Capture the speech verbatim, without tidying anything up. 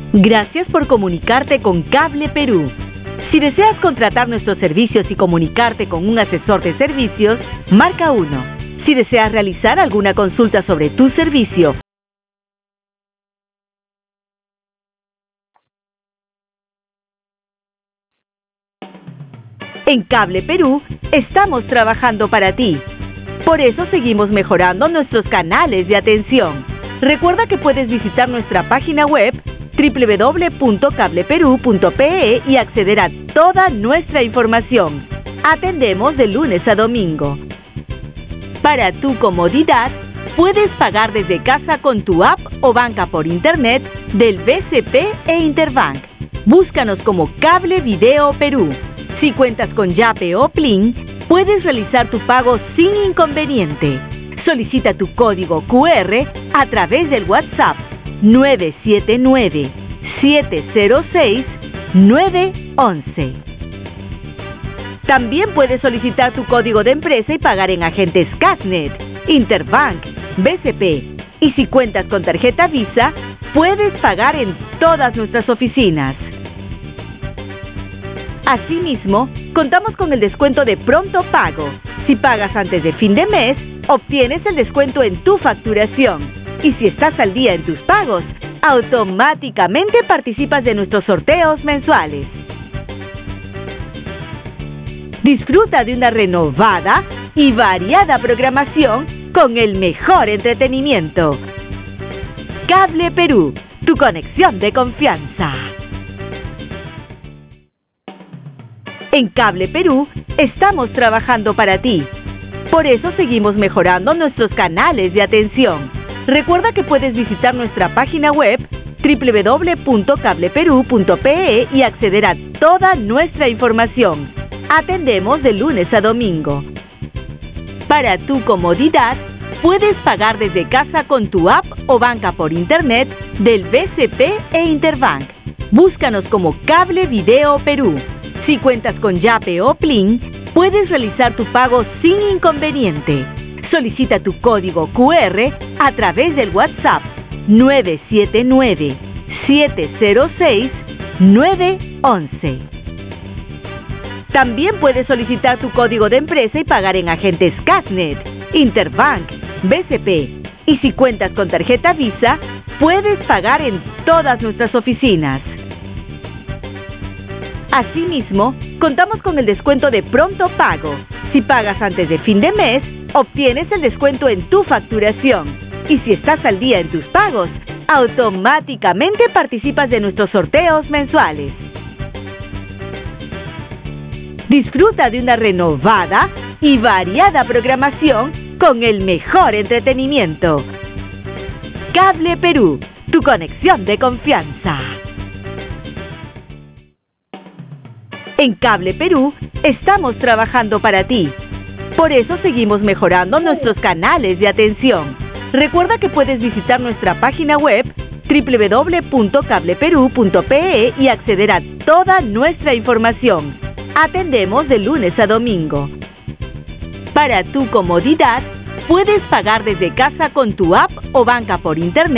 Gracias por comunicarte con Cable Perú. Si deseas contratar nuestros servicios y comunicarte con un asesor de servicios, marca uno. Si deseas realizar alguna consulta sobre tu servicio, en Cable Perú estamos trabajando para ti. Por eso seguimos mejorando nuestros canales de atención. Recuerda que puedes visitar nuestra página web doble u doble u doble u punto cable perú punto pe e y acceder a toda nuestra información. Atendemos de lunes a domingo. Para tu comodidad, puedes pagar desde casa con tu app o banca por internet del B C P e Interbank. Búscanos como Cable Video Perú. Si cuentas con Yape o Plin, puedes realizar tu pago sin inconveniente. Solicita tu código cu erre a través del WhatsApp nueve siete nueve, siete cero seis, nueve once. También puedes solicitar tu código de empresa y pagar en agentes Casnet, Interbank, B C P. Y si cuentas con tarjeta Visa, puedes pagar en todas nuestras oficinas. Asimismo, contamos con el descuento de pronto pago. Si pagas antes de fin de mes, obtienes el descuento en tu facturación. Y si estás al día en tus pagos, automáticamente participas de nuestros sorteos mensuales. Disfruta de una renovada y variada programación con el mejor entretenimiento. Cable Perú, tu conexión de confianza. En Cable Perú estamos trabajando para ti. Por eso seguimos mejorando nuestros canales de atención. Recuerda que puedes visitar nuestra página web doble u doble u doble u punto cable perú punto pe e y acceder a toda nuestra información. Atendemos de lunes a domingo. Para tu comodidad, puedes pagar desde casa con tu app o banca por internet del B C P e Interbank. Búscanos como Cable Video Perú. Si cuentas con Yape o Plin, puedes realizar tu pago sin inconveniente. Solicita tu código cu erre a través del WhatsApp nueve siete nueve, siete cero seis, nueve once. También puedes solicitar tu código de empresa y pagar en agentes Casnet, Interbank, B C P. Y si cuentas con tarjeta Visa, puedes pagar en todas nuestras oficinas. Asimismo, contamos con el descuento de pronto pago. Si pagas antes de fin de mes, obtienes el descuento en tu facturación. Y si estás al día en tus pagos, automáticamente participas de nuestros sorteos mensuales. Disfruta de una renovada y variada programación con el mejor entretenimiento. Cable Perú, tu conexión de confianza. En Cable Perú estamos trabajando para ti. Por eso seguimos mejorando nuestros canales de atención. Recuerda que puedes visitar nuestra página web doble u doble u doble u punto cable perú punto pe e y acceder a toda nuestra información. Atendemos de lunes a domingo. Para tu comodidad, puedes pagar desde casa con tu app o banca por internet